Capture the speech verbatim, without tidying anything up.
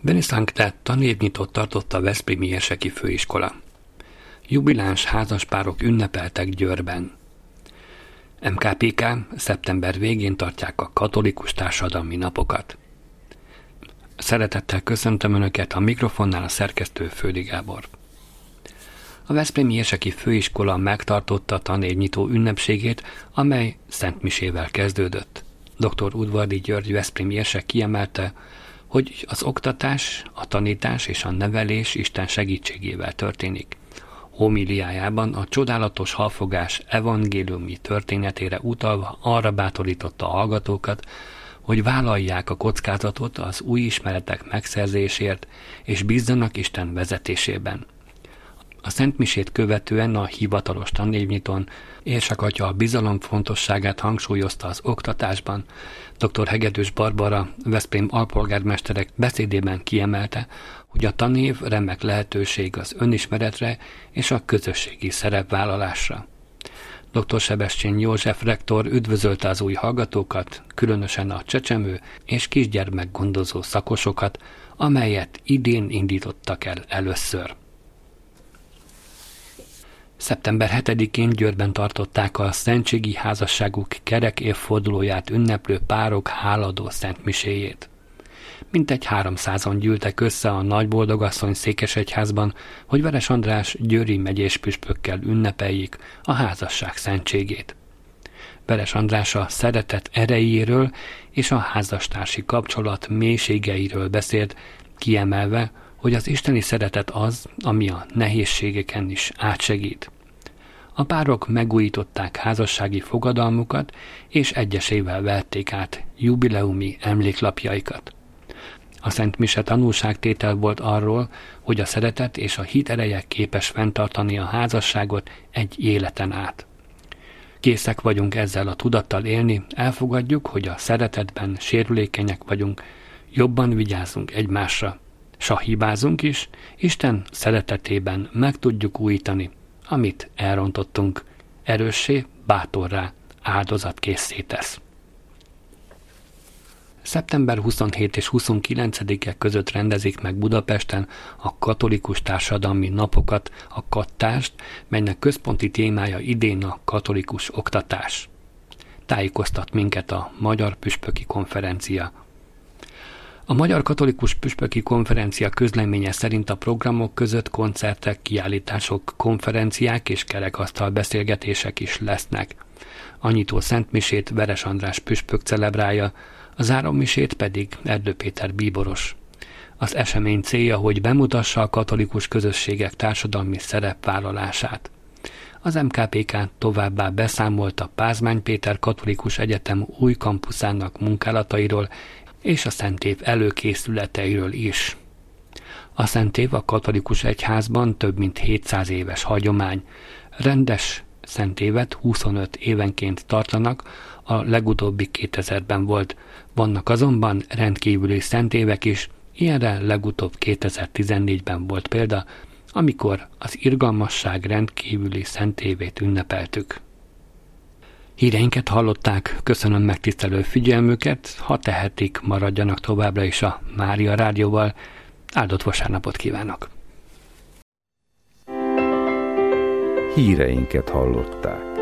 Veniszlánkte tanévnyitót tartott a veszprémi érseki főiskola. Jubiláns házaspárok ünnepeltek Győrben. em ká pé ká szeptember végén tartják a katolikus társadalmi napokat. Szeretettel köszöntöm Önöket, a mikrofonnál a szerkesztő Földi Gábor. A veszprémi érseki főiskola megtartotta tanévnyitó ünnepségét, amely szentmisével kezdődött. doktor Udvardi György veszprémi érsek kiemelte, hogy az oktatás, a tanítás és a nevelés Isten segítségével történik. Homiliájában a csodálatos halfogás evangéliumi történetére utalva arra bátorította a hallgatókat, hogy vállalják a kockázatot az új ismeretek megszerzésért, és bízzanak Isten vezetésében. A szentmisét követően a hivatalos tanévnyitón érsakatya a bizalom fontosságát hangsúlyozta az oktatásban. doktor Hegedűs Barbara, Veszprém alpolgármesterek beszédében kiemelte, hogy a tanév remek lehetőség az önismeretre és a közösségi szerepvállalásra. doktor Sebestyén József rektor üdvözölte az új hallgatókat, különösen a csecsemő és kisgyermek gondozó szakosokat, amelyet idén indítottak el először. szeptember hetedikén Győrben tartották a szentségi házasságuk kerek évfordulóját ünneplő párok háladó szentmiséjét. Mintegy háromszázan gyűltek össze a Nagyboldogasszony székesegyházban, hogy Veres András győri megyés püspökkel ünnepeljék a házasság szentségét. Veres András a szeretet erejéről és a házastársi kapcsolat mélységeiről beszélt, kiemelve, hogy az isteni szeretet az, ami a nehézségeken is átsegít. A párok megújították házassági fogadalmukat, és egyesével vették át jubileumi emléklapjaikat. A Szent Mise tanúságtétel volt arról, hogy a szeretet és a hit ereje képes fenntartani a házasságot egy életen át. Készek vagyunk ezzel a tudattal élni, elfogadjuk, hogy a szeretetben sérülékenyek vagyunk, jobban vigyázzunk egymásra, s ha hibázunk is, Isten szeretetében meg tudjuk újítani, amit elrontottunk, erőssé, bátorrá, áldozatkészé tesz. szeptember huszonhetedike és huszonkilencedike között rendezik meg Budapesten a katolikus társadalmi napokat, a kattást, melynek központi témája idén a katolikus oktatás. Tájékoztat minket a Magyar Püspöki Konferencia. A Magyar Katolikus Püspöki Konferencia közleménye szerint a programok között koncertek, kiállítások, konferenciák és kerekasztal beszélgetések is lesznek. A nyitó szentmisét Veres András püspök celebrálja, a zárómisét pedig Erdő Péter bíboros. Az esemény célja, hogy bemutassa a katolikus közösségek társadalmi szerepvállalását. Az em ká pé ká továbbá beszámolt a Pázmány Péter Katolikus Egyetem új kampuszának munkálatairól és a Szentév előkészületeiről is. A Szentév a katolikus egyházban több mint hétszáz éves hagyomány. Rendes szentévet huszonöt évenként tartanak, a legutóbbi kétezerben volt. Vannak azonban rendkívüli szentévek is, ilyenre legutóbb kétezer-tizennégyben volt példa, amikor az irgalmasság rendkívüli szentévét ünnepeltük. Híreinket hallották, köszönöm megtisztelő figyelmüket, ha tehetik, maradjanak továbbra is a Mária Rádióval. Áldott vasárnapot kívánok! Híreinket hallották.